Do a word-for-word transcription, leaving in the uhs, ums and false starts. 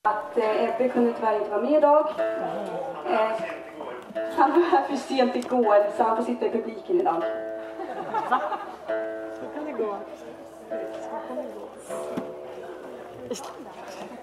Att eh, Ebbe kunde tyvärr inte vara med idag. Eh, han var här för sent igår så han får sitta i publiken idag. Va? Så kan det gå. Så kan det gå.